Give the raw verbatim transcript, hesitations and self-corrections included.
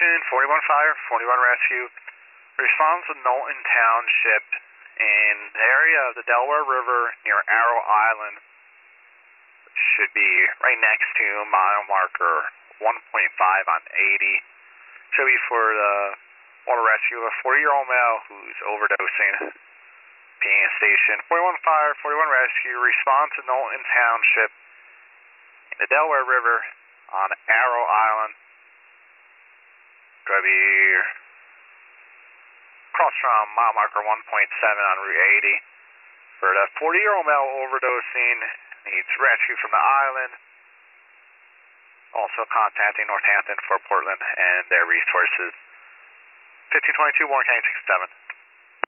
Station, forty-one fire, forty-one rescue. Response to Knowlton Township in the area of the Delaware River near Arrow Island. Should be right next to mile marker one point five on eighty. Should be for the water rescue of a forty-year-old male who's overdosing. P A station, forty-one fire, forty-one rescue. Response to Knowlton Township in the Delaware River on Arrow Island. Could be across from mile marker one point seven on Route eighty. For the forty-year-old male overdosing, needs rescue from the island. Also contacting Northampton for Portland and their resources. fifteen twenty-two, Warren County sixty-seven.